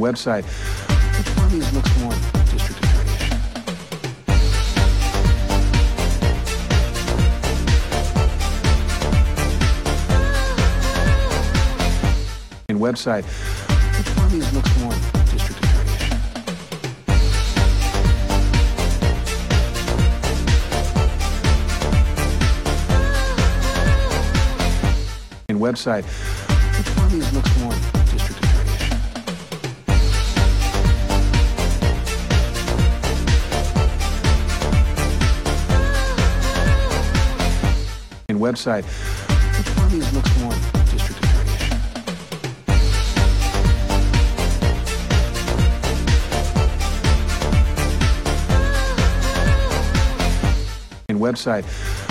website. Which one of these looks more district attorney-ish? Website. Which one of these looks more district attorney-ish? Website. Which one of these looks more district attorney-ish? Website. Which one of these looks more district attorney-ish? Website.